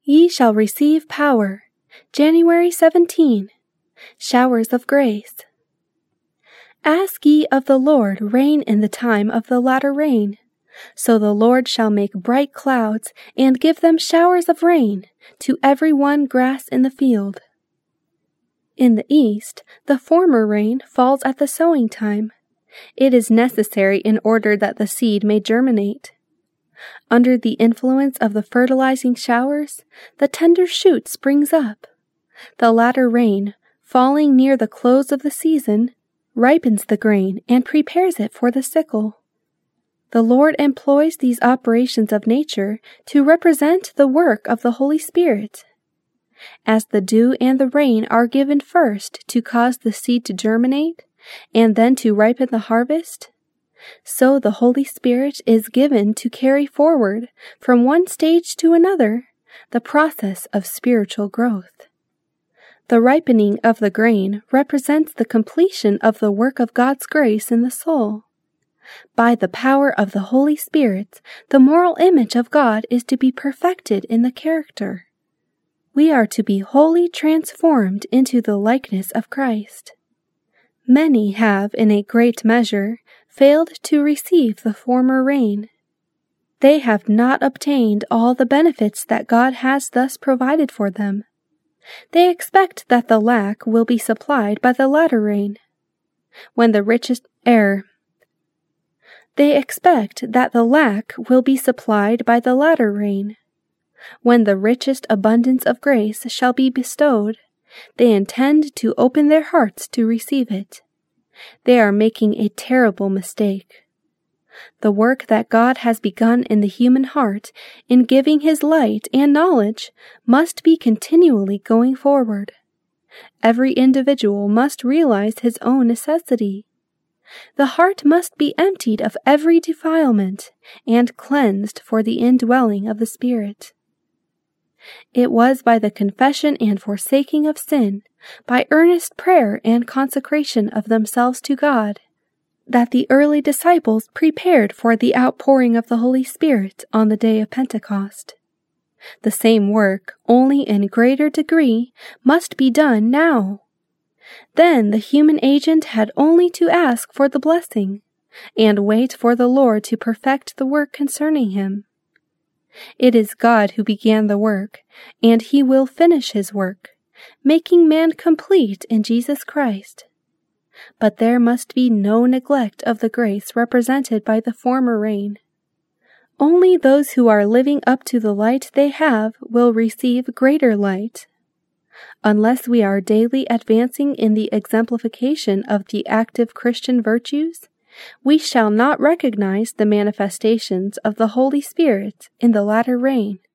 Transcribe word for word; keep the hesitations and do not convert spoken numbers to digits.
Ye shall receive power. January seventeenth. Showers of grace. Ask ye of the Lord rain in the time of the latter rain. So the Lord shall make bright clouds, and give them showers of rain, to every one grass in the field. In the east, the former rain falls at the sowing time. It is necessary in order that the seed may germinate. Under the influence of the fertilizing showers, the tender shoot springs up. The latter rain, falling near the close of the season, ripens the grain and prepares it for the sickle. The Lord employs these operations of nature to represent the work of the Holy Spirit. As the dew and the rain are given first to cause the seed to germinate, and then to ripen the harvest, so the Holy Spirit is given to carry forward, from one stage to another, the process of spiritual growth. The ripening of the grain represents the completion of the work of God's grace in the soul. By the power of the Holy Spirit, the moral image of God is to be perfected in the character. We are to be wholly transformed into the likeness of Christ. Many have, in a great measure, failed to receive the former rain. They have not obtained all the benefits that God has thus provided for them. They expect that the lack will be supplied by the latter rain. When the richest error They expect that the lack will be supplied by the latter rain. When the richest abundance of grace shall be bestowed, they intend to open their hearts to receive it. They are making a terrible mistake. The work that God has begun in the human heart in giving His light and knowledge must be continually going forward. Every individual must realize his own necessity. The heart must be emptied of every defilement and cleansed for the indwelling of the Spirit. It was by the confession and forsaking of sin, by earnest prayer and consecration of themselves to God, that the early disciples prepared for the outpouring of the Holy Spirit on the day of Pentecost. The same work, only in greater degree, must be done now. Then the human agent had only to ask for the blessing, and wait for the Lord to perfect the work concerning him. It is God who began the work, and He will finish His work, making man complete in Jesus Christ. But there must be no neglect of the grace represented by the former rain. Only those who are living up to the light they have will receive greater light. Unless we are daily advancing in the exemplification of the active Christian virtues, we shall not recognize the manifestations of the Holy Spirit in the latter rain.